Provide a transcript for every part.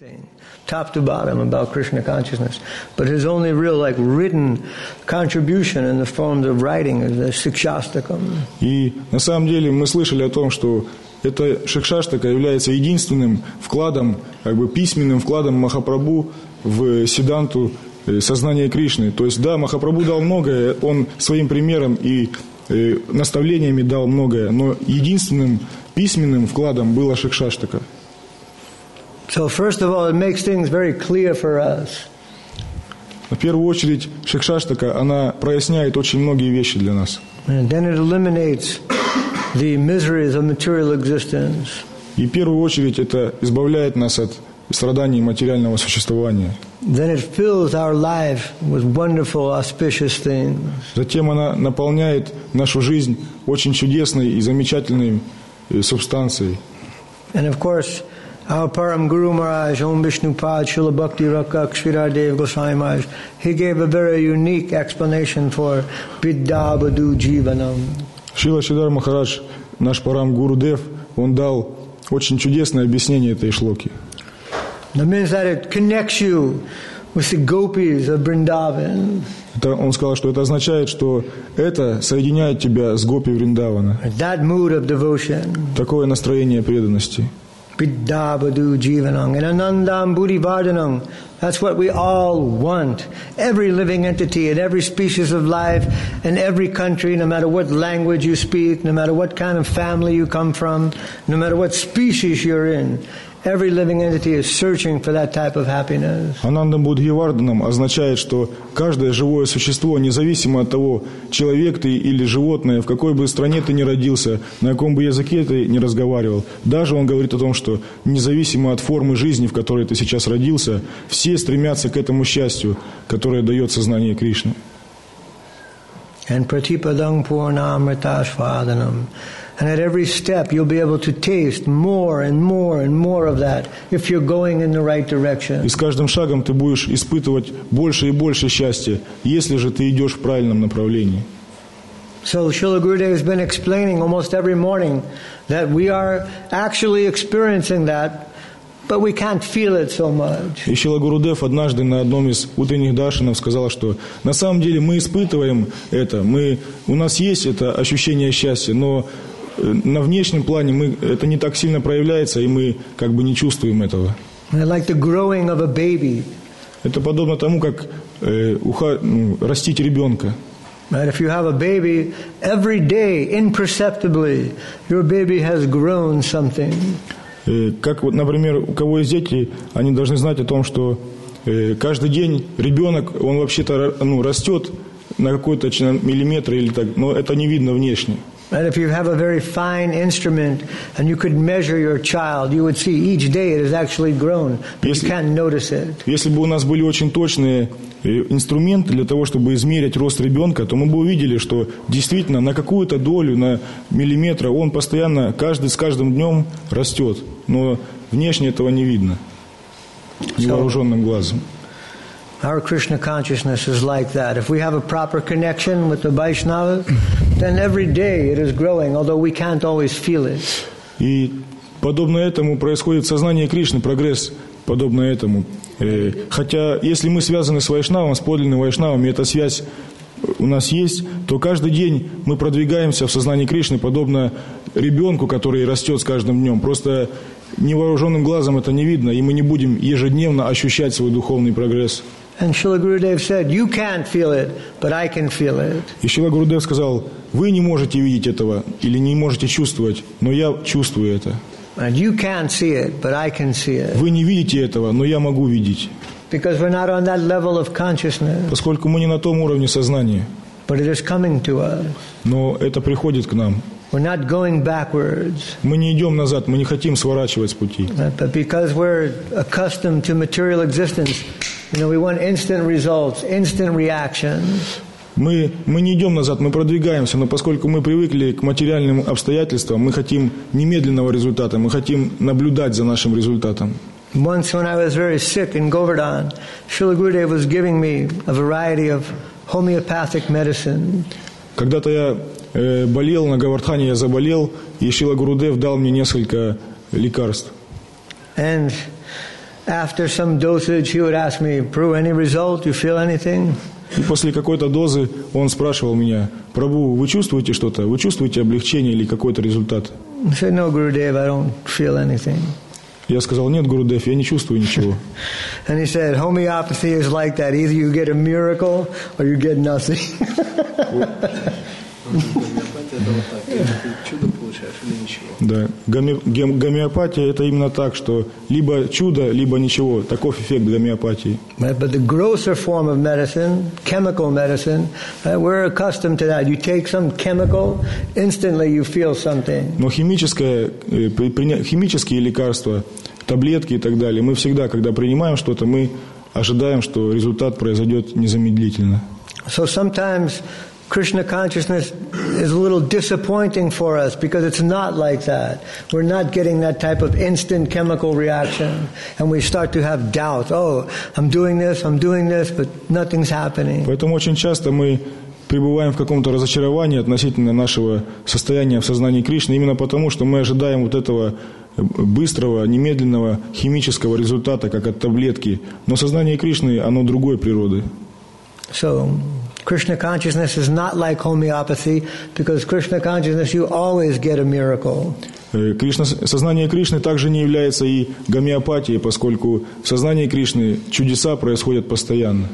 top to bottom about Krishna consciousness, but his only real written contribution in the forms of writing is the Shikshastakam. И на самом деле мы слышали о том, что эта Шикшаштака является единственным вкладом, письменным вкладом Махапрабху в Сиддханту сознания Кришны. То есть, да, Махапрабху дал многое, он своим примером и наставлениями дал многое, но единственным письменным вкладом была Шикшаштака. So first of all, it makes things very clear for us. В первую очередь, Шикшаштака, она проясняет очень многие вещи для нас. And then it eliminates the miseries of material existence. И в первую очередь это избавляет нас от страданий материального существования. Then it fills our life with wonderful, auspicious things. Затем она наполняет нашу жизнь очень чудесной и замечательной субстанцией. And of course, our Param Guru Maharaj, Om Vishnupad, Srila Bhakti Rakak, Sridhar Goswami Maharaj, he gave a very unique explanation for Vidya Badu Jivanam. Шрила Шридхар Махарадж, наш Парам Гурудев, он дал очень чудесное объяснение этой шлоки. That means that it connects you with the gopis of Vrindavan. Он сказал, что это означает, что это соединяет тебя с гопи Вриндавана. That mood of devotion. Такое настроение преданности. Vidya Badu Jivanam and Anandam Buddhivardhanam. That's what we all want. Every living entity in every species of life, in every country, no matter what language you speak, no matter what kind of family you come from, no matter what species you're in, every living entity is searching for that type of happiness. Анандам Будхивардханам означает, что каждое живое существо, независимо от того, человек ты или животное, в какой бы стране ты ни родился, на каком бы языке ты ни разговаривал, даже он говорит о том, что независимо от формы жизни, в которой ты сейчас родился, все стремятся к этому счастью, которое дает сознание Кришны. And pratipadang purnamritasvadanam. And at every step you'll be able to taste more and more and more of that if you're going in the right direction. И с каждым шагом ты будешь испытывать больше и больше счастья, если же ты идешь в правильном направлении. So Srila Gurudev has been explaining almost every morning that we are actually experiencing that, but we can't feel it so much. И Шрила Гурудев однажды на одном из утренних даршанов сказал, что на самом деле мы испытываем это, у нас есть это ощущение счастья, но на внешнем плане это не так сильно проявляется, и мы не чувствуем этого. Like the growing of a baby. Это подобно тому, как растить ребенка. Right? If you have a baby, every day, imperceptibly, your baby has grown something. Как, например, у кого есть дети, они должны знать о том, что каждый день ребенок, он вообще-то растет на какой-то миллиметр или так, но это не видно внешне. And if you have a very fine instrument and you could measure your child, you would see each day it has actually grown, but you can't notice it. Если бы у нас были очень точные инструменты для того, чтобы измерить рост ребенка, то мы бы увидели, что действительно на какую-то долю, на миллиметр он постоянно, с каждым днем растет, но внешне этого не видно невооруженным глазом. Our Krishna consciousness is like that. If we have a proper connection with the Vaishnavas, then every day it is growing, although we can't always feel it. И подобно этому происходит сознание Кришны, прогресс подобно этому. Хотя, если мы связаны с Вайшнавом, с подлинным Вайшнавом, и эта связь у нас есть, то каждый день мы продвигаемся в сознании Кришны, подобно ребенку, который растет с каждым днем. Просто невооруженным глазом это не видно, и мы не будем ежедневно ощущать свой духовный прогресс. And Srila Gurudev said, you can't feel it, but I can feel it. И Шрила Гурудев сказал, вы не можете видеть этого или не можете чувствовать, но я чувствую это. And you can't see it, but I can see it. Вы не видите этого, но я могу видеть. Because we're not on that level of consciousness. Поскольку мы не на том уровне сознания. But it is coming to us. Но это приходит к нам. We're not going backwards. Мы не идем назад, мы не хотим сворачивать с пути. But because we're accustomed to material existence, we want instant results, instant reactions. Мы не идем назад, мы продвигаемся, но поскольку мы привыкли к материальным обстоятельствам, мы хотим немедленного результата, мы хотим наблюдать за нашим результатом. Once when I was very sick in Govardhan, Srila Gurudev was giving me a variety of homeopathic medicine. Когда-то я болел, на Говардхане я заболел, и Шрила Гурудев дал мне несколько лекарств. And after some dosage, he would ask me, Prabhu, any result? You feel anything? И после какой-то дозы он спрашивал меня: Прабху, вы чувствуете что-то? Вы чувствуете облегчение или какой-то результат? I said, no, Gurudev, I don't feel anything. Я сказал: нет, Гурудев, я не чувствую ничего. And he said, homeopathy is like that. Either you get a miracle or you get nothing. Да, гомеопатия это именно так, что либо чудо, либо ничего. Таков эффект гомеопатии. But the grosser form of medicine, chemical medicine, we're accustomed to that. You take some chemical, instantly you feel something. Но химические лекарства, таблетки и так далее, мы всегда, когда принимаем что-то, мы ожидаем, что результат произойдет незамедлительно. So sometimes Krishna consciousness is a little disappointing for us because it's not like that. We're not getting that type of instant chemical reaction. And we start to have doubt. Oh, I'm doing this, but nothing's happening. Поэтому очень часто мы пребываем в каком-то разочаровании относительно нашего состояния в сознании Кришны, именно потому, что мы ожидаем вот этого быстрого, немедленного химического результата, как от таблетки. Но сознание Кришны, оно другой природы. So Krishna consciousness is not like homeopathy, because Krishna consciousness you always get a miracle. Сознание Кришны также не является и гомеопатией, поскольку в сознании Кришны чудеса происходят постоянно.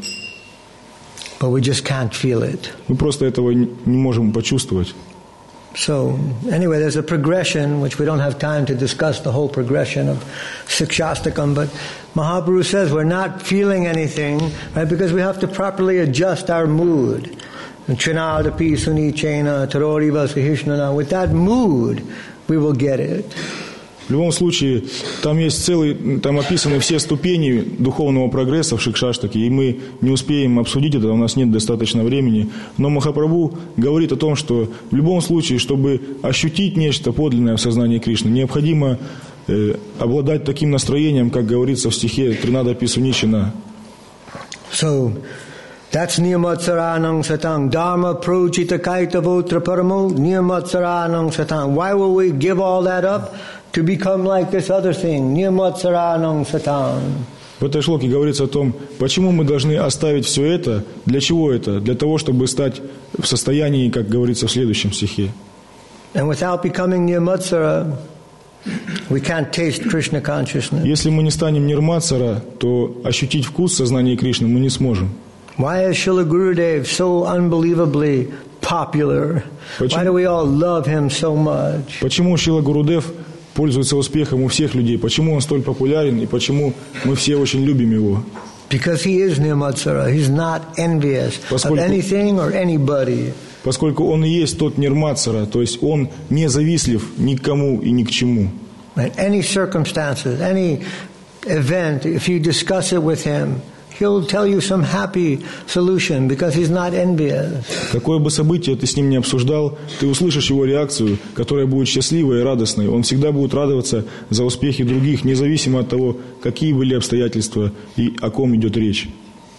But we just can't feel it. Мы просто этого не можем почувствовать. So, anyway, there's a progression, which we don't have time to discuss the whole progression of Sikshastakam, but Mahaprabhu says we're not feeling anything, right, because we have to properly adjust our mood. Trinadapi sunichena taroriva sahishnana. With that mood, we will get it. В любом случае, там описаны все ступени духовного прогресса в Шикшаштаке, и мы не успеем обсудить это, у нас нет достаточно времени. Но Махапрабху говорит о том, что в любом случае, чтобы ощутить нечто подлинное в сознании Кришны, необходимо обладать таким настроением, как говорится в стихе Тринадапи Суничина. So, that's Niyamatsaranang Satang. Dharma Prochita Kaitavotra Paramo Niyamatsaranang Satang. Why will we give all that up? To become like this other thing. Niyamatsaranang Satang. В этой шлоке говорится о том, почему мы должны оставить все это, для чего это? Для того, чтобы стать в состоянии, как говорится в следующем стихе. And without becoming Niyamatsara, we can't taste Krishna consciousness. Если мы не станем нирматсара, то ощутить вкус сознания Кришны мы не сможем. Why is Srila Gurudev so unbelievably popular? Why do we all love him so much? Почему Шрила Гурудев пользуется успехом у всех людей? Почему он столь популярен и почему мы все очень любим его? Because he is Nirmatsara. He's not envious of anything or anybody. Поскольку он и есть тот нирматсара, то есть он не завистлив ни к кому и ни к чему. Any circumstances, any event, if you discuss it with him, he'll tell you some happy solution because he's not envious. Какое бы событие ты с ним не обсуждал, ты услышишь его реакцию, которая будет счастливой и радостной. Он всегда будет радоваться за успехи других, независимо от того, какие были обстоятельства и о ком идет речь.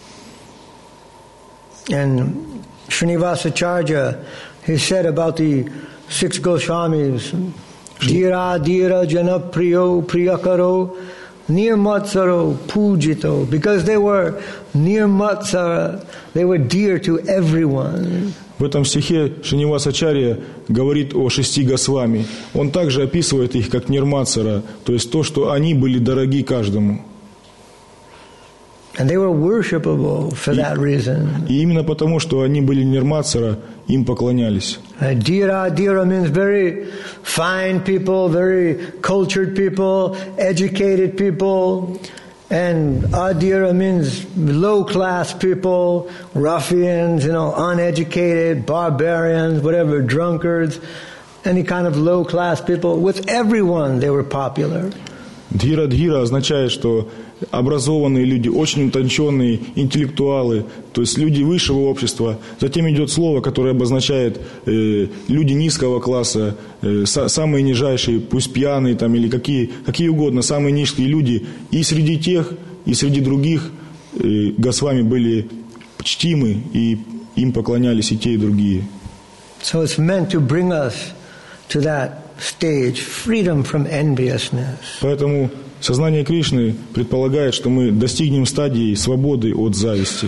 And Srinivasacharya, he said about the 6 Goswamis, Dhira Dhira Jana Priyo Priyakaro Nirmatsaro Pujito, because they were Nirmatsara, they were dear to everyone. В этом стихе Шринивасачарья говорит о 6 Госвами. Он также описывает их как нирматсара, то есть то, что они были дороги каждому. And they were worshipable for that reason. И именно потому, что они были нирматсара, им поклонялись. Dhira means very fine people, very cultured people, educated people. And adira means low-class people, ruffians, uneducated, barbarians, whatever, drunkards, any kind of low-class people. With everyone they were popular. Дхира означает, что образованные люди, очень утонченные интеллектуалы, то есть люди высшего общества. Затем идет слово, которое обозначает люди низкого класса, самые нижайшие, пусть пьяные там, или какие угодно, самые низкие люди. И среди тех, и среди других Госвами были чтимы, и им поклонялись и те, и другие. So it's meant to bring us to that stage, freedom from enviousness. Поэтому сознание Кришны предполагает, что мы достигнем стадии свободы от зависти.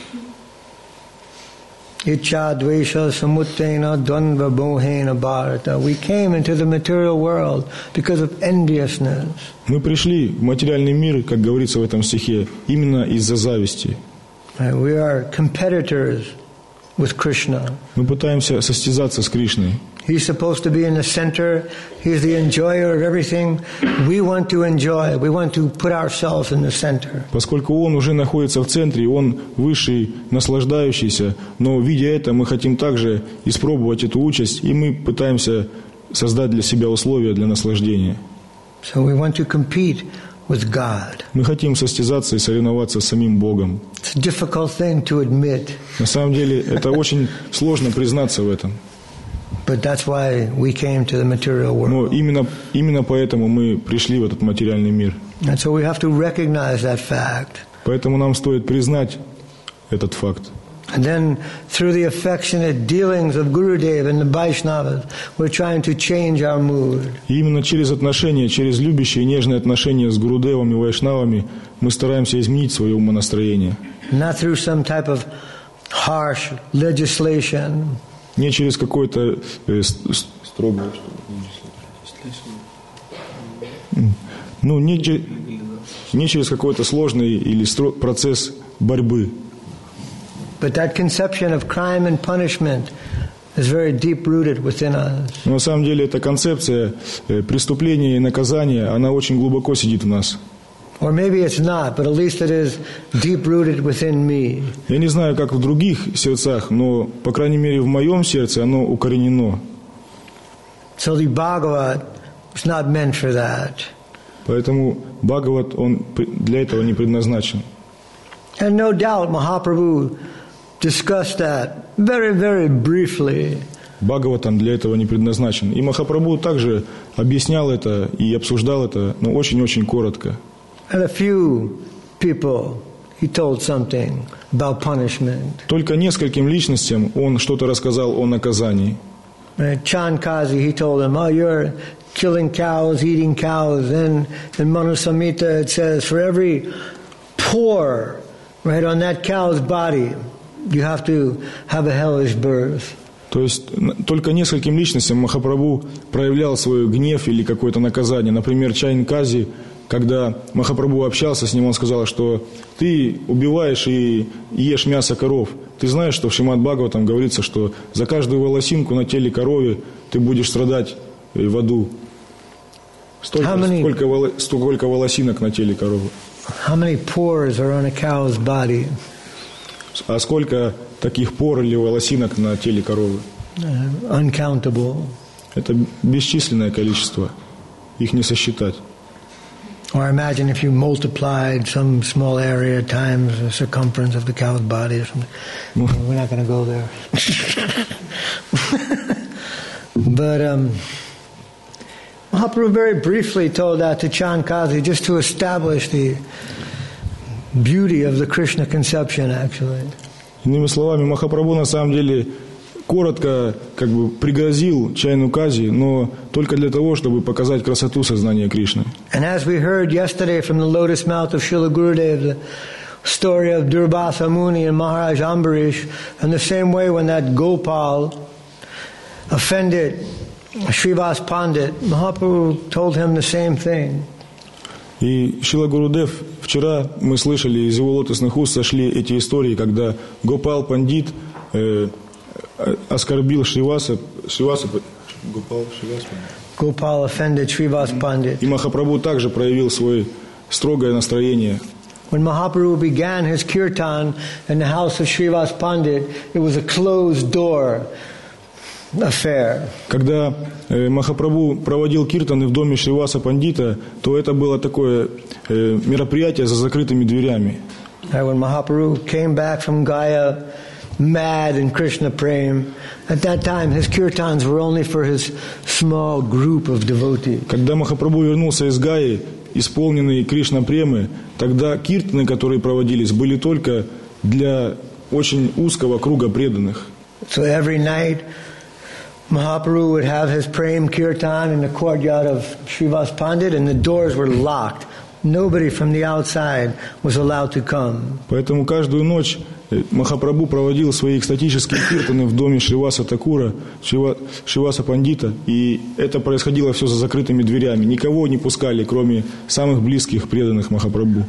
Iccha dvesha samuttena dvandva bohena bharata. We came into the material world because of enviousness. Мы пришли в материальный мир, как говорится в этом стихе, именно из-за зависти. We are competitors with Krishna. Мы пытаемся состязаться с Кришной. He's supposed to be in the center. He's the enjoyer of everything. We want to enjoy. We want to put ourselves in the center. Поскольку Он уже находится в центре, Он высший, наслаждающийся, но, видя это, мы хотим также испробовать эту участь, и мы пытаемся создать для себя условия для наслаждения. So we want to compete with God. Мы хотим состязаться и соревноваться с самим Богом. It's a difficult thing to admit. На самом деле, это очень сложно признаться в этом. But that's why we came to the material world. Но именно поэтому мы пришли в этот материальный мир. And so we have to recognize that fact. Поэтому нам стоит признать этот факт. And then through the affectionate dealings of Gurudev and the Vaishnavas, we're trying to change our mood. И именно через отношения, через любящие и нежные отношения с Гурудевом и Вайшнавами мы стараемся изменить свое умонастроение. Not through some type of harsh legislation. Не через какое-то строгое... Ну, не через какой-то сложный или процесс борьбы. But that conception of crime and punishment is very deep-rooted within us. Но на самом деле эта концепция преступления и наказания, она очень глубоко сидит в нас. Or maybe it's not, but at least it is deep-rooted within me. Я не знаю, как в других сердцах, но, по крайней мере, в моем сердце оно укоренено. So the Bhagavad is not meant for that. Поэтому Бхагават, он для этого не предназначен. And no doubt Mahaprabhu discussed that very, very briefly. Бхагаватам для этого не предназначен. И Махапрабху также объяснял это и обсуждал это, но очень-очень коротко. And a few people, he told something about punishment. Только нескольким личностям он что-то рассказал о наказании. Chankazi, he told him, oh, you're killing cows, eating cows. Then in Manu Samhita it says, for every pore right on that cow's body, you have to have a hellish birth. То есть только нескольким личностям Махапрабху проявлял свой гнев или какое-то наказание. Например, Чайнкази, когда Махапрабху общался с ним, он сказал, что ты убиваешь и ешь мясо коров. Ты знаешь, что в Шримад Бхагаватам говорится, что за каждую волосинку на теле коровы ты будешь страдать в аду. Сколько волосинок на теле коровы? How many pores are on a cow's body? А сколько таких пор или волосинок на теле коровы? Uncountable. Это бесчисленное количество. Их не сосчитать. Or imagine if you multiplied some small area times the circumference of the cow's body or something. We're not going to go there. But Mahaprabhu very briefly told that to Chankazi just to establish the beauty of the Krishna conception, actually. Иными словами, Махапрабху на самом деле коротко пригрозил Чайнукази, но только для того, чтобы показать красоту сознания Кришны. And as we heard yesterday from the lotus mouth of Srila Gurudev, the story of Durvasa Muni and Maharaj Ambarish, in the same way when that Gopal offended Srivas Pandit, Mahaprabhu told him the same thing. И Шрила Гурудев, вчера мы слышали, из его лотосных уст сошли эти истории, когда Гопал Пандит оскорбил Шриваса. Gopal offended Srivas Pandit. И Махапрабху также проявил свое строгое настроение. When Mahaprabhu began his kirtan in the house of Srivas Pandit, it was a closed door affair. Когда Махапрабху проводил киртаны в доме Шриваса Пандита, то это было такое мероприятие за закрытыми дверями. When Mahaprabhu came back from Gaya, mad in Krishna Prem, at that time his kirtans were only for his small group of devotees. Когда Махапрабху вернулся из Гаи, исполненный Кришна Премы, тогда киртаны, которые проводились, были только для очень узкого круга преданных. So every night Mahaprabhu would have his Prem Kirtan in the courtyard of Srivas Pandit, and the doors were locked. nobody from the outside was allowed to come. Поэтому каждую ночь Махапрабху проводил свои экстатические киртаны в доме Шриваса Такура, Шриваса Пандита, и это происходило все за закрытыми дверями. Никого не пускали, кроме самых близких, преданных Махапрабху.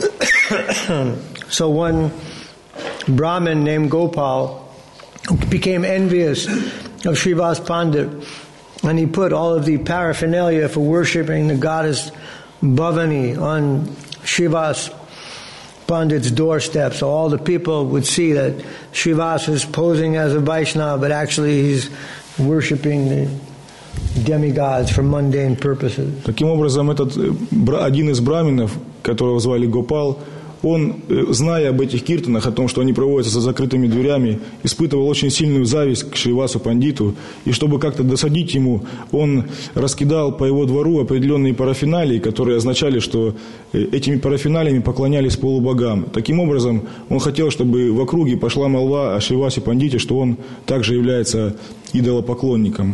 So one Brahmin named Gopal became envious of Srivas Pandit, and he put all of the paraphernalia for worshipping the goddess Bhavani on Srivas Pandit's doorstep, so all the people would see that Srivas is posing as a Vaishnava, but actually he's worshipping the demigods for mundane purposes. Таким образом, один из браминов, которого звали Гопал, он, зная об этих киртанах, о том, что они проводятся за закрытыми дверями, испытывал очень сильную зависть к Шривасу Пандиту, и чтобы как-то досадить ему, он раскидал по его двору определенные парафиналии, которые означали, что этими парафиналиями поклонялись полубогам. Таким образом, он хотел, чтобы в округе пошла молва о Шривасе Пандите, что он также является идолопоклонником.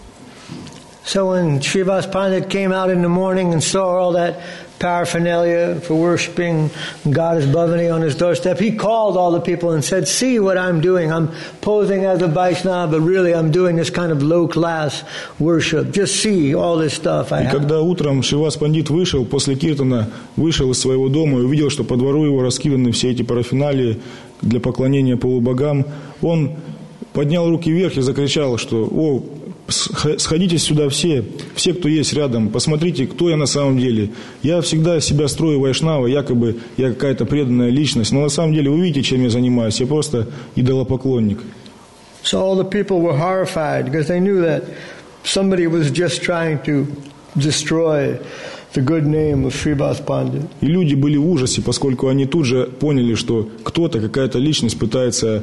So when Srivas Pandit came out in the morning and saw all that paraphernalia for worshipping goddess Bhavani on his doorstep, he called all the people and said, "See what I'm doing. I'm posing as a Vaishnava, but really I'm doing this kind of low-class worship. Just see all this stuff I have." И когда утром Шривас Пандит вышел, после киртана, вышел из своего дома и увидел, что по двору его раскиданы все эти парафиналии для поклонения полубогам, он поднял руки вверх и закричал, что сходите сюда все, кто есть рядом, посмотрите, кто я на самом деле. Я всегда себя строю вайшнава, якобы я какая-то преданная личность, но на самом деле вы видите, чем я занимаюсь, я просто идолопоклонник. So all the people were horrified because they knew that somebody was just trying to destroy the good name of Srivas Pandit. И люди были в ужасе, поскольку они тут же поняли, что кто-то, какая-то личность пытается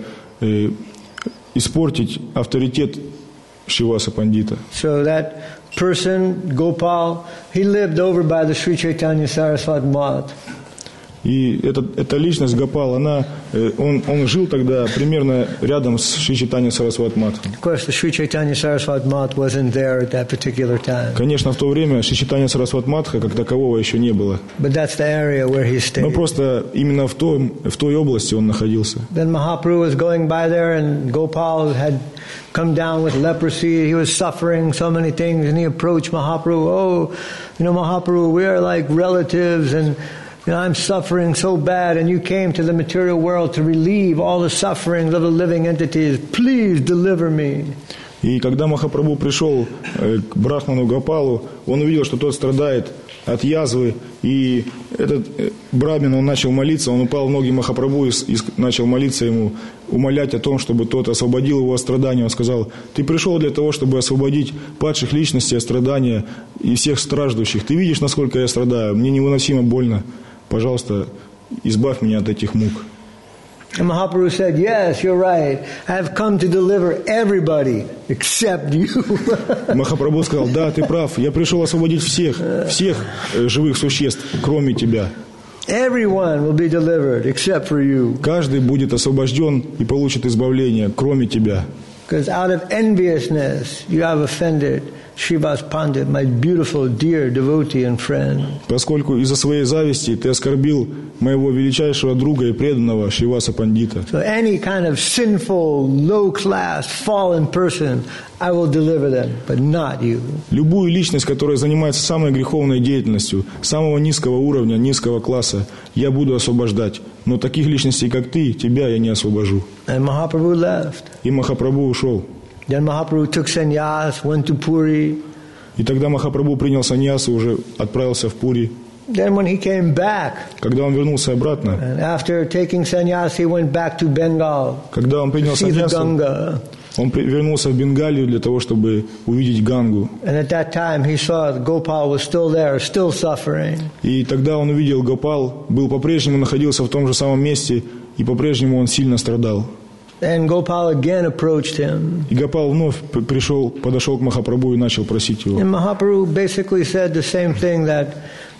испортить авторитет Шриваса Пандита. So that person, Gopal, he lived over by the Sri Chaitanya Saraswat Math. И эта личность Гопал, он жил тогда примерно рядом с Шри Чайтанья Сарасват Матхом. Of course, the Sri Chaitanya Saraswat Math wasn't there at that particular time. Конечно, в то время Шри Чайтанья Сарасват Матха как такового еще не было. But that's the area where he stayed. Но просто именно в той области он находился. Then Mahaprabhu was going by there, and Gopal had come down with leprosy. He was suffering so many things, and he approached Mahaprabhu. Oh, Mahaprabhu, we are like relatives, and I'm suffering so bad, and you came to the material world to relieve all the sufferings of the living entities. Please deliver me. И когда Махапрабху пришел к брахману Гопалу, он увидел, что тот страдает от язвы, и этот брамин, он начал молиться, он упал в ноги Махапрабху и начал молиться ему, умолять о том, чтобы тот освободил его от страдания. Он сказал: ты пришел для того, чтобы освободить падших личностей от страдания и всех страждущих. Ты видишь, насколько я страдаю, мне невыносимо больно. Пожалуйста, избавь меня от этих мук. And Mahaprabhu said, "Yes, you're right. I have come to deliver everybody except you." Махапрабху сказал: да, ты прав. Я пришел освободить всех живых существ, кроме тебя. Everyone will be delivered except for you. Каждый будет освобожден и получит избавление, кроме тебя. Because out of enviousness you have offended Srivas Pandit, my beautiful, dear devotee and friend. Поскольку из-за своей зависти ты оскорбил моего величайшего друга и преданного Шриваса Пандита. So any kind of sinful, low-class, fallen person, I will deliver them, but not you. Любую личность, которая занимается самой греховной деятельностью, самого низкого уровня, низкого класса, я буду освобождать. Но таких личностей, как ты, тебя я не освобожу. And Mahaprabhu left. И Махапрабху ушел. Then Mahaprabhu took sannyas, went to Puri. И тогда Махапрабху принял саньясу, уже отправился в Пури. Then when he came back, когда он вернулся обратно, and after taking sannyas, he went back to Bengal. Когда он принял саньясу, он вернулся в Бенгалию для того, чтобы увидеть Гангу. And at that time he saw that Gopal was still there, still suffering. И тогда он увидел, Гопал был по-прежнему находился в том же самом месте, и по-прежнему он сильно страдал. And Gopal again approached him. И Гопал вновь подошел к Махапрабху и начал просить его. And Mahaprabhu basically said the same thing that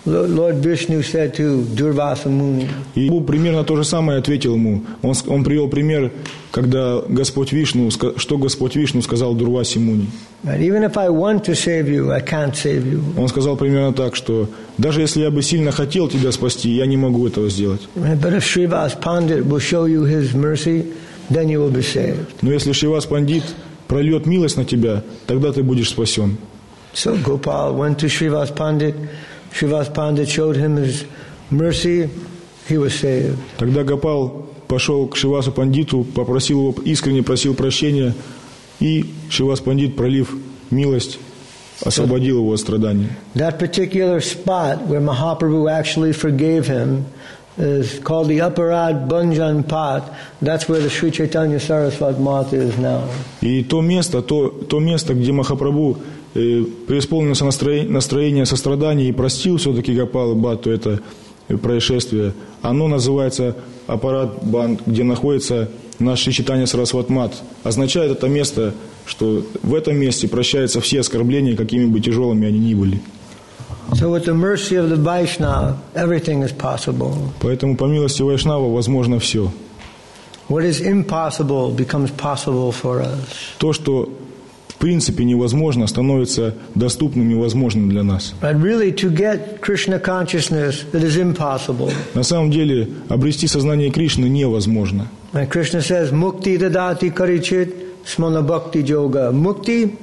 Lord Vishnu said to Durvasa Muni. И примерно то же самое ответил ему. Он привел пример, когда Господь Вишну, что Господь Вишну сказал Дурвасе Муни. Even if I want to save you, I can't save you. Он сказал примерно так, что даже если я бы сильно хотел тебя спасти, я не могу этого сделать. But if Srivas Pandit will show you his mercy, then you will be saved. Но если Шривас Пандит прольет милость на тебя, тогда ты будешь спасен. So Gopal went to Srivas Pandit. Srivas Pandit showed him his mercy. He was saved. Тогда Гопал пошел к Шривасу Пандиту, попросил его, искренне просил прощения, и Шривас Пандит, пролив милость, освободил его от страданий. That particular spot where Mahaprabhu actually forgave him is called the Aparad Bhanjan Pat. That's where the Sri Chaitanya Saraswat Mata is now. И то место, где Махапрабху преисполнился настроение сострадания и простил все-таки Гопала Бхатту это происшествие, оно называется Апарат Бан, где находится наш Шри Чайтанья Сарасват Мат. Означает это место, что в этом месте прощаются все оскорбления, какими бы тяжелыми они ни были. So with the mercy of the Vaishnava, everything is possible. Поэтому по милости Вайшнава возможно все. What is impossible becomes possible for us. То, что в принципе невозможно, становится доступным и возможным для нас. But really, to get Krishna consciousness, it is impossible. На самом деле, обрести сознание Кришны невозможно. And Krishna says, "Mukti dadati karichit smana bhakti yoga." Mukti,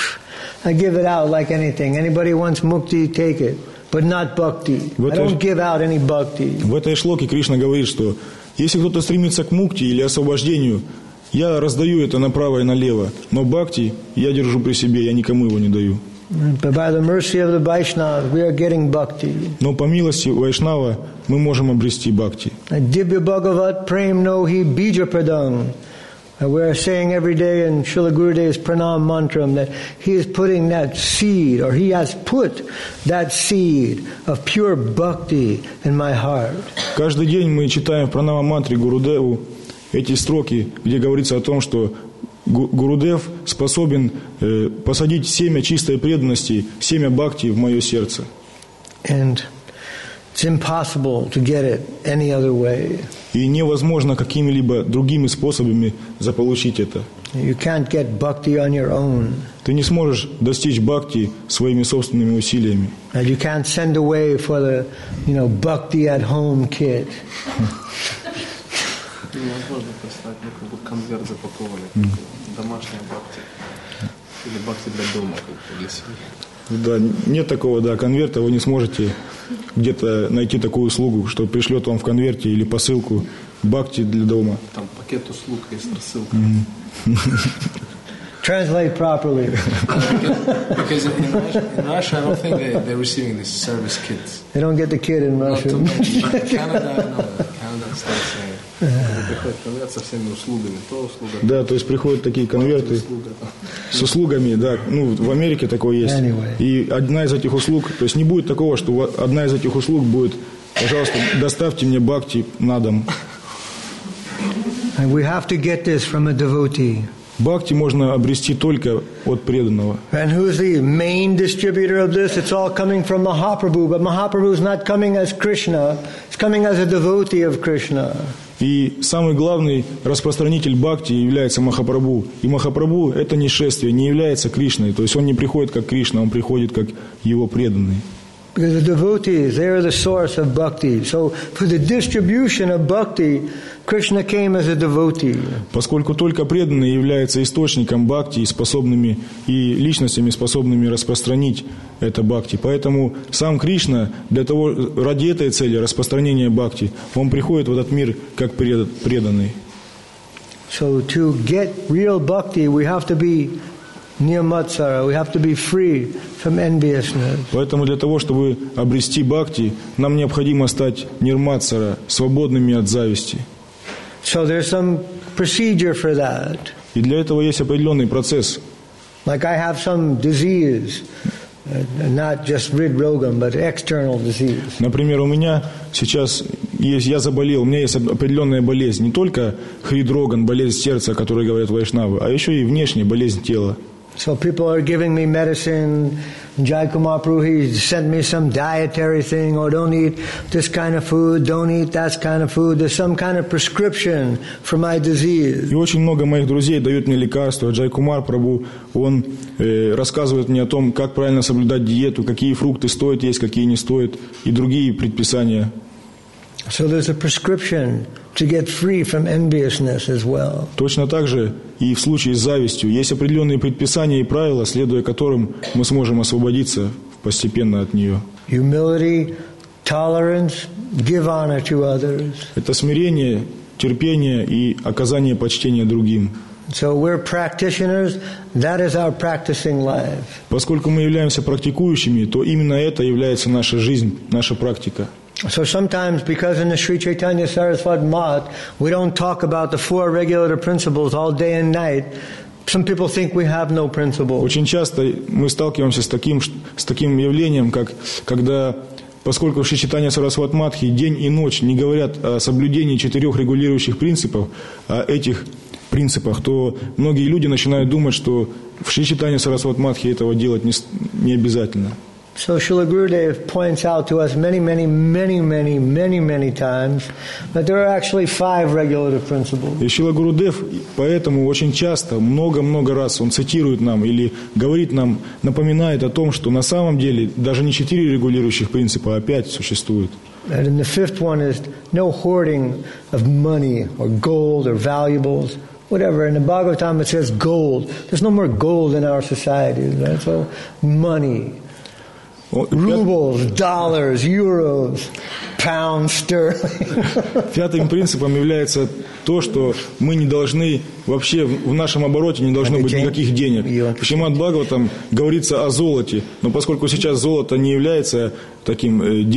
I give it out like anything. Anybody wants mukti, take it, but not bhakti. I don't give out any bhakti. В этой шлоке Кришна говорит, что если кто-то стремится к мукти или освобождению, я раздаю это направо и налево, но бхакти я держу при себе, я никому его не даю. But by the mercy of the Vaishnavas, we are getting bhakti. Но по милости Вайшнава мы можем обрести бхакти. Divya Bhagavat Prem no hi bija pradam. We are saying every day in Srila Gurudev's Pranam Mantram that he is putting that seed, or he has put that seed of pure bhakti in my heart. Каждый день мы читаем в Пранама Мантре Гурудеву эти строки, где говорится о том, что Гурудев способен посадить семя чистой преданности, семя бхакти в мое сердце. And it's impossible to get it any other way. И невозможно какими-либо другими способами заполучить это. You can't get bhakti on your own. Ты не сможешь достичь бхакти своими собственными усилиями. And you can't send away for the, bhakti at home kit. Невозможно послать, как бы конверт запакованный, домашняя бхакти. Или бхакти для дома, для семьи. Да, нет такого, конверта, вы не сможете где-то найти такую услугу, что пришлет вам в конверте или посылку бхакти для дома. Там пакет услуг есть рассылка. Translate properly. Because in Russia, I don't think they're receiving this service kit. They don't get the kid in Russia. Canada States. Приходит конверт со всеми услугами. То услуга. Да, то есть приходят такие конверты с услугами, да. В Америке такое есть. Anyway. И одна из этих услуг, то есть не будет такого, что одна из этих услуг будет, пожалуйста, доставьте мне бхакти на дом. And we have to get this from a devotee. Бхакти можно обрести только от преданного. And who's the main distributor of this? It's all coming from Mahaprabhu, but Mahaprabhu is not coming as Krishna. It's coming as a devotee of Krishna. И самый главный распространитель бхакти является Махапрабху. И Махапрабху – это не шествие, не является Кришной. То есть он не приходит как Кришна, он приходит как его преданный. Because the devotees, they are the source of bhakti. So for the distribution of bhakti, Krishna came as a devotee. Поскольку только преданные являются источником бхакти и личностями, способными распространить это бхакти. Поэтому сам Кришна ради этой цели распространения бхакти, он приходит в этот мир как преданный. So to get real bhakti, we have to be niyamatsara, we have to be free from enviousness. Поэтому для того, чтобы обрести бхакти, нам необходимо стать нирматсара, свободными от зависти. So there's some procedure for that. И для этого есть определенный процесс. Like I have some disease, not just hridrogam, but external disease. Например, у меня сейчас я заболел, у меня есть определенная болезнь, не только хридроган, болезнь сердца, о которой говорят вайшнавы, а еще и внешняя болезнь тела. So people are giving me medicine Jayakumar Prabhu, he sent me some dietary thing, or don't eat this kind of food, don't eat that kind of food. There's some kind of prescription for my disease. И очень много моих друзей дают мне лекарства. Джайкумар Прабху, он рассказывает мне о том, как правильно соблюдать диету, какие фрукты стоит есть, какие не стоит, и другие предписания. So there's a prescription to get free from enviousness as well. Точно так же и в случае с завистью есть определенные предписания и правила, следуя которым мы сможем освободиться постепенно от нее. Humility, tolerance, give honor to others. Это смирение, терпение и оказание почтения другим. So we're practitioners, that is our practicing life. Поскольку мы являемся практикующими, то именно это является наша жизнь, наша практика. So sometimes, because in the Sri Chaitanya Saraswat Math, we don't talk about the 4 regulative principles all day and night, some people think we have no principles. Очень часто мы сталкиваемся с таким явлением, как когда, поскольку в Шри Чайтанья Сарасват Матхи день и ночь не говорят о соблюдении 4 регулирующих принципов, о этих принципах, то многие люди начинают думать, что в Шри Чайтанья Сарасват Матхи этого делать не обязательно. So Srila Gurudev points out to us many times that there are actually 5 regulative principles. И Шрила Гурудев поэтому очень часто, много раз он цитирует нам или говорит нам, напоминает о том, что на самом деле даже не 4 регулирующих принципа, а 5 существует. And the 5th one is no hoarding of money or gold or valuables. Whatever. In the Bhagavatam it says gold. There's no more gold in our society. Right? So money. Rubles, dollars, euros, pounds, sterling. 5-м принципом является то, что мы не должны, вообще в нашем обороте не должно быть никаких денег. В Шримад Бхагаватам говорится о золоте, но поскольку сейчас золото не является таким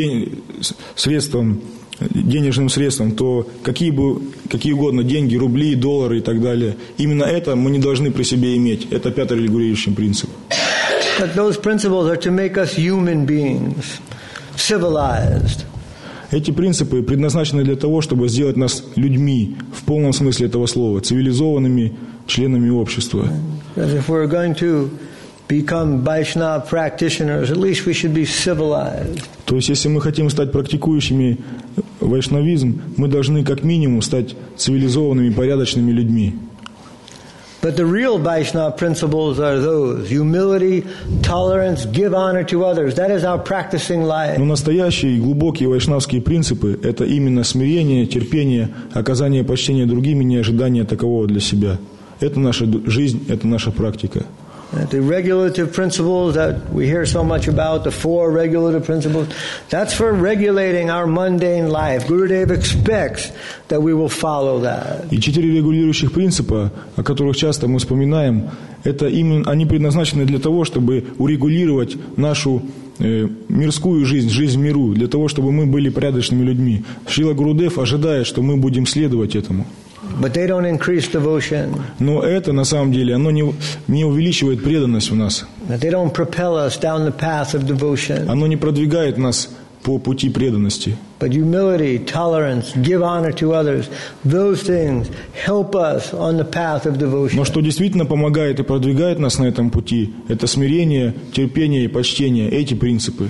денежным средством, то какие угодно деньги, рубли, доллары и так далее, именно это мы не должны при себе иметь. Это 5-й регулирующий принцип. But those principles are to make us human beings, civilized. Эти принципы предназначены для того, чтобы сделать нас людьми в полном смысле этого слова, цивилизованными членами общества. If we're going to become Vaishnava practitioners, at least we should be civilized. То есть, если мы хотим стать практикующими вайшнавизм, мы должны как минимум стать цивилизованными, порядочными людьми. But the real Vaishnava principles are those: humility, tolerance, give honor to others. That is our practicing life. Но настоящие и глубокие вайшнавские принципы – это именно смирение, терпение, оказание почтения другим и неожидание такового для себя. Это наша жизнь, это наша практика. The regulative principles that we hear so much about, the 4 regulative principles, that's for regulating our mundane life. Gurudev expects that we will follow that. И 4 регулирующих принципа, о которых часто мы вспоминаем, это именно, они предназначены для того, чтобы урегулировать нашу мирскую жизнь, жизнь в миру, для того, чтобы мы были порядочными людьми. Шрила Гурудев ожидает, что мы будем следовать этому. But they don't increase devotion. Но это, на самом деле, оно не увеличивает преданность в нас. They don't propel us down the path of devotion. Оно не продвигает нас по пути преданности. But humility, tolerance, give honor to others, those things help us on the path of devotion. Но что действительно помогает и продвигает нас на этом пути, это смирение, терпение и почтение, эти принципы.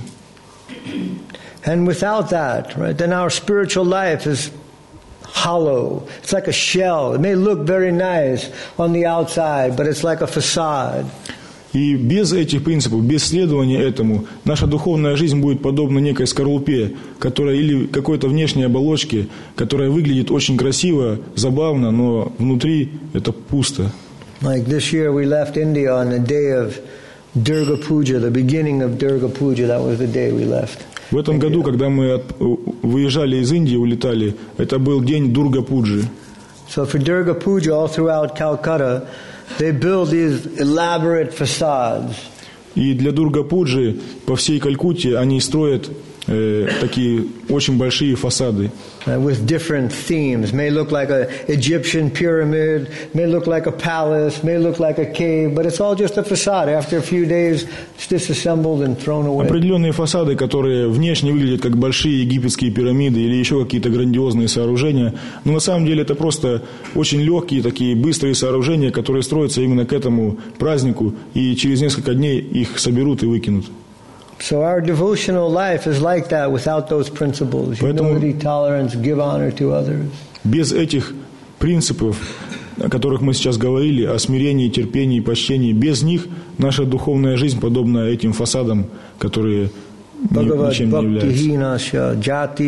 And without that, right, then our spiritual life is hollow. It's like a shell. It may look very nice on the outside, but it's like a facade. И без этих принципов, без следования этому, наша духовная жизнь будет подобна некой скорлупе, которая или какой-то внешней оболочке, которая выглядит очень красиво, забавно, но внутри это пусто. Like this year we left India on the day of Durga Puja, the beginning of Durga Puja. That was the day we left. В этом году, когда мы выезжали из Индии, улетали, это был день Дурга-пуджи. So for Durga Puja, all throughout Calcutta, they build these elaborate facades. И для Дурга-пуджи по всей Калькутте они строят такие очень большие фасады. With different themes. May look like an Egyptian pyramid, may look like a palace, may look like a cave, but it's all just a facade. After a few days, it's disassembled and thrown away. Определенные фасады, которые внешне выглядят как большие египетские пирамиды или еще какие-то грандиозные сооружения, но на самом деле это просто очень легкие, такие быстрые сооружения, которые строятся именно к этому празднику, и через несколько дней их соберут и выкинут. So our devotional life is like that without those principles. Humility, tolerance, give honor to others. Без этих принципов, о которых мы сейчас говорили, о смирении, терпении, почтении, без них наша духовная жизнь подобна этим фасадам, которые ничем не являются.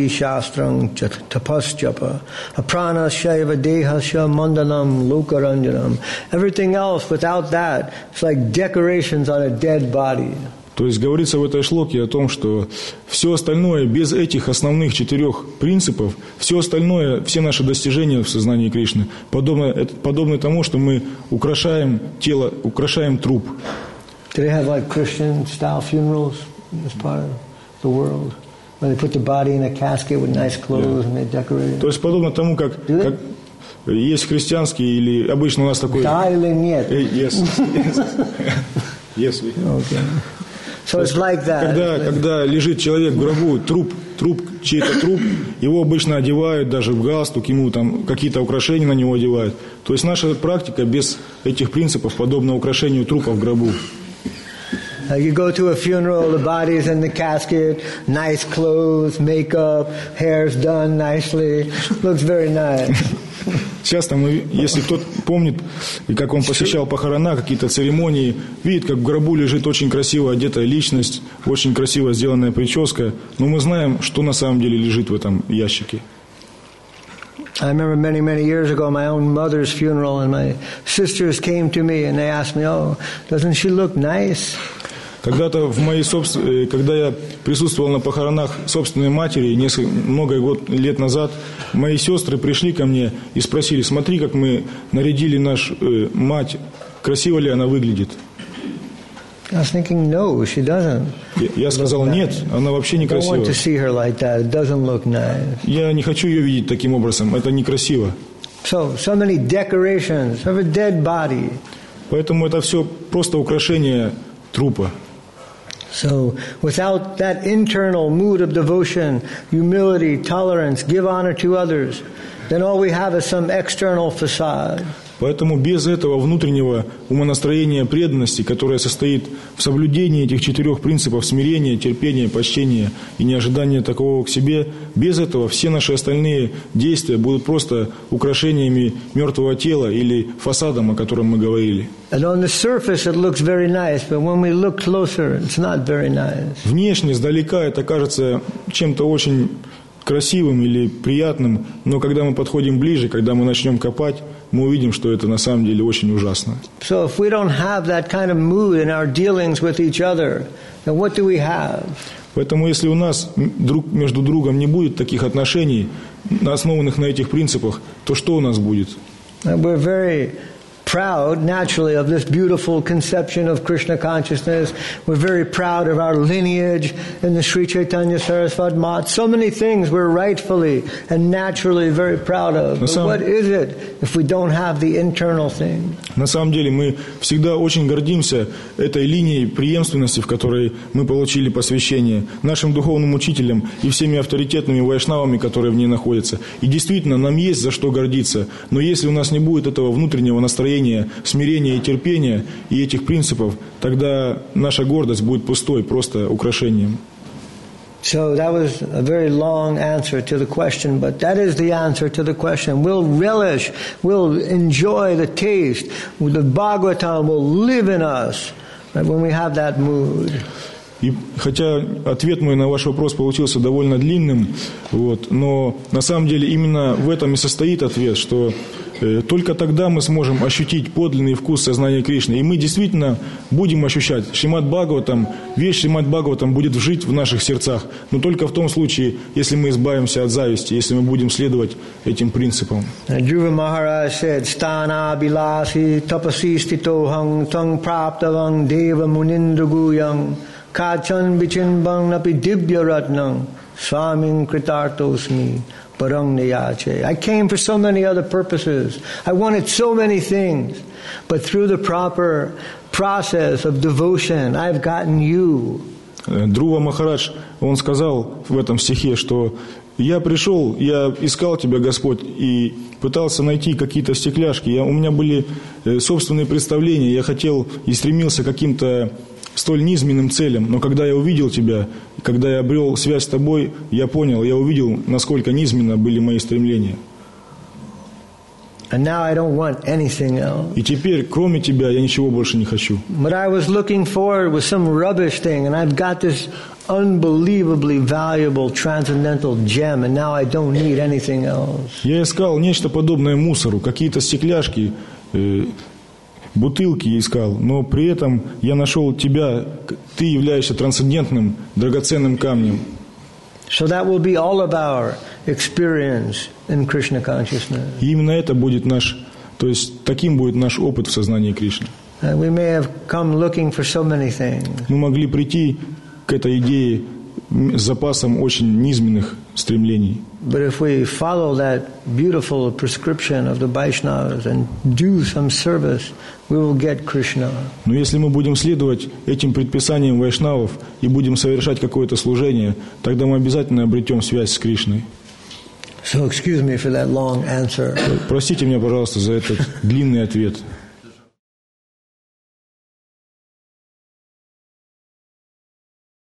Everything else without that, it's like decorations on a dead body. То есть говорится в этой шлоке о том, что все остальное, без этих основных 4 принципов, все остальное, все наши достижения в сознании Кришны подобны тому, что мы украшаем тело, украшаем труп. Do they have like Christian style funerals in this part of the world? Where they put the body in a casket with nice clothes and they decorate it? То есть подобно тому, как есть христианские или обычно у нас такой... Да или нет? Yes. Yes. Okay. So it's like that. Когда лежит человек в гробу, чей-то труп, его обычно одевают даже в галстук, ему там какие-то украшения на него одевают. То есть наша практика без этих принципов подобна украшению трупа в гробу. You go to a funeral, the body's in the casket, nice clothes, makeup, hair's done nicely, looks very nice. Часто мы, если кто-то помнит, и как он посещал похорона, какие-то церемонии, видит, как в гробу лежит очень красиво одетая личность, очень красиво сделанная прическа, но мы знаем, что на самом деле лежит в этом ящике. I remember many years ago my own mother's funeral, and my sisters came to me and they asked me, "Oh, doesn't she look nice?" Когда-то когда я присутствовал на похоронах собственной матери, много лет назад, мои сестры пришли ко мне и спросили: смотри, как мы нарядили нашу мать, красиво ли она выглядит? I was thinking, no, she doesn't. Я сказал: нет, она вообще не красива. Я не хочу ее видеть таким образом, это некрасиво. So many decorations of a dead body. Поэтому это все просто украшение трупа. So, without that internal mood of devotion, humility, tolerance, give honor to others, then all we have is some external facade. Поэтому без этого внутреннего умонастроения преданности, которое состоит в соблюдении этих 4 принципов смирения, терпения, почтения и неожидания такового к себе, без этого все наши остальные действия будут просто украшениями мертвого тела или фасадом, о котором мы говорили. Внешне, сдалека, это кажется чем-то очень красивым или приятным, но когда мы подходим ближе, когда мы начнем копать, мы увидим, что это на самом деле очень ужасно. Поэтому если у нас между другом не будет таких отношений, основанных на этих принципах, то что у нас будет? Proud, naturally, of this beautiful conception of Krishna consciousness. We're very proud of our lineage in the Sri Chaitanya Saraswati Math. So many things we're rightfully and naturally very proud of. But what is it if we don't have the internal thing? На самом деле мы всегда очень гордимся этой линией преемственности, в которой мы получили посвящение, нашим духовным учителям и всеми авторитетными вайшнавами, которые в ней находятся. И действительно, нам есть за что гордиться. Но если у нас не будет этого внутреннего настроения, смирения и терпения и этих принципов, тогда наша гордость будет пустой, просто украшением. So that was a very long answer to the question, but that is the answer to the question. We'll relish, we'll enjoy the taste. The Bhagavatam will live in us when we have that mood. И хотя ответ мой на ваш вопрос получился довольно длинным, но на самом деле именно в этом и состоит ответ, что только тогда мы сможем ощутить подлинный вкус сознания Кришны. И мы действительно будем ощущать Шримад Бхагаватам, весь Шримад Бхагаватам будет жить в наших сердцах, но только в том случае, если мы избавимся от зависти, если мы будем следовать этим принципам. Dhruva Maharaj said, Sthana Bilasi Tapasi Stitohang Tang Praptavang Deva Munindra Guyang Kachan bichinbang napi dibya ratnang swamin kritartosmi parang niyache. I came for so many other purposes. I wanted so many things. But through the proper process of devotion, I've gotten you. Друва Махарадж, он сказал в этом стихе, что я пришел, я искал тебя, Господь, и пытался найти какие-то стекляшки. У меня были собственные представления, я хотел и стремился к каким-то столь низменным целям. Но когда я увидел тебя, когда я обрел связь с тобой, я понял, я увидел, насколько низменно были мои стремления. And now I don't want anything else. И теперь, кроме тебя, я ничего больше не хочу. What I was looking for was some rubbish thing, and I've got this unbelievably valuable transcendental gem, and now I don't need anything else. Я искал нечто подобное мусору, какие-то стекляшки, бутылки искал, но при этом я нашел тебя, ты являешься трансцендентным, драгоценным камнем. So that will be all of our experience in Krishna consciousness. И именно это будет наш, то есть таким будет наш опыт в сознании Кришны. We may have come looking for so many things. Мы могли прийти к этой идее с запасом очень низменных стремлений. But if we follow that beautiful prescription of the Vaishnavas and do some service, we will get Krishna. Но если мы будем следовать этим предписаниям вайшнавов и будем совершать какое-то служение, тогда мы обязательно обретем связь с Кришной. So excuse me for that long answer. Простите меня, пожалуйста, за этот длинный ответ.